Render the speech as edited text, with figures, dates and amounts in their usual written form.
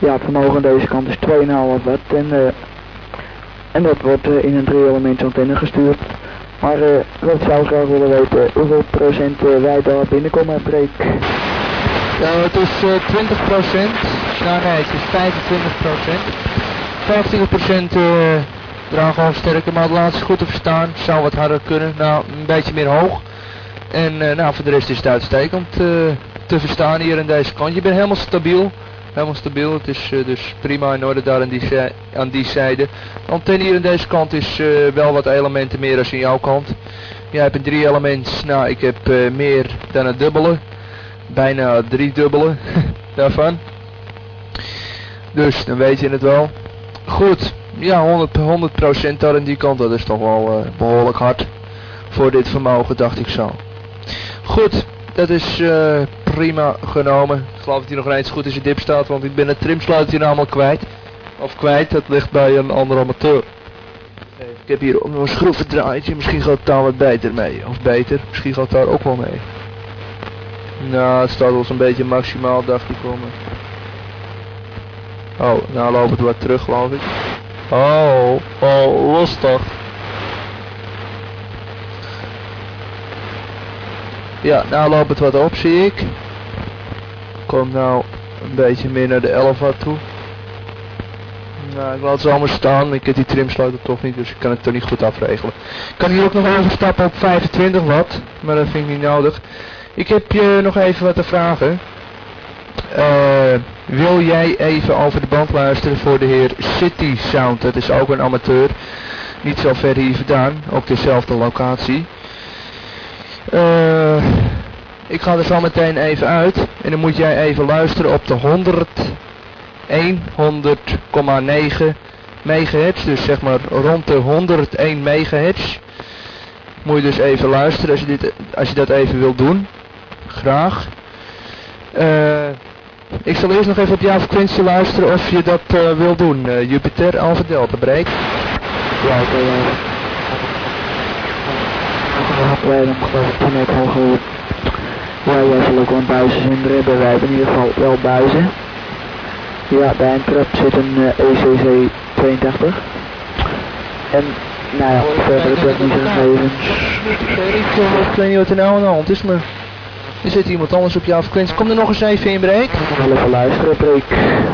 Ja, het vermogen aan deze kant is 2,5 watt en dat wordt in een 3-elements antenne gestuurd. Maar wat zou ik graag willen weten, hoeveel procent wij daar binnenkomen, Breek? Ja, het is 20%. Nou nee, het is 25%. 25% dragen al sterker, maar het laatste goed te verstaan. Zou wat harder kunnen, nou een beetje meer hoog. En nou voor de rest is het uitstekend te verstaan hier aan deze kant. Je bent helemaal stabiel. Helemaal stabiel, het is dus prima in orde daar aan die zijde. De antenne hier aan deze kant is wel wat elementen meer dan aan jouw kant. Jij hebt een 3 elements, nou ik heb meer dan een dubbele. Bijna 3 dubbele daarvan. Dus dan weet je het wel. Goed, ja 100% daar aan die kant, dat is toch wel behoorlijk hard. Voor dit vermogen dacht ik zo. Goed, dat is prima genomen. Ik geloof dat hij nog eens goed in zijn dip staat, want ik ben het trimsluiter namelijk kwijt. Of kwijt, dat ligt bij een andere amateur. Ik heb hier ook nog een schroevendraaitje, misschien gaat het daar wat beter mee. Of beter, misschien gaat het daar ook wel mee. Nou, het staat wel zo'n beetje maximaal, dacht ik om. Oh, nou loopt het wat terug, geloof ik. Oh, lastig. Ja, nou loopt het wat op, zie ik. Kom nou een beetje meer naar de 11 watt toe. Nou, ik laat ze allemaal staan. Ik heb die trimsluiter toch niet, dus ik kan het toch niet goed afregelen. Ik kan hier ook nog overstappen op 25 watt, maar dat vind ik niet nodig. Ik heb je nog even wat te vragen. Wil jij even over de band luisteren voor de heer City Sound? Dat is ook een amateur. Niet zo ver hier vandaan, op dezelfde locatie. Ik ga er zo meteen even uit. En dan moet jij even luisteren op de 100,9 megahertz. Dus zeg maar rond de 101 megahertz. Moet je dus even luisteren als je dat even wilt doen. Graag. Ik zal eerst nog even op jouw frequentie luisteren of je dat wil doen. Jupiter Alpha Delta Break. Ja, oké. Wij dan geloof ik 10 meter hoger. Ja, jij zal ook wel een buizenzender hebben. Wij hebben in ieder geval wel buizen. Ja, bij een trap zit een ECC 82. En, nou ja, verder technische gegevens. Ik weet niet wat er nou aan de hand is, maar er zit iemand anders op jouw frequentie. Kom er nog eens even in, Breek. Wel even luisteren, Breek.